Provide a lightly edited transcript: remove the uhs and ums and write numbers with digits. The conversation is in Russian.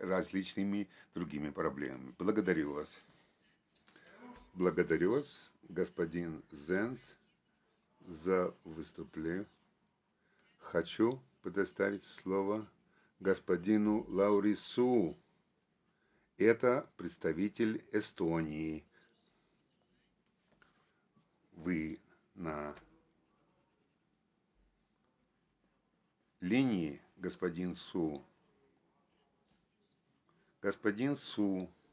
различными другими проблемами. Благодарю вас. Благодарю вас, господин Зенц, за выступление. Хочу предоставить слово господину Лаурису. Это представитель Эстонии. Вы на линии, господин Су? Господин Су.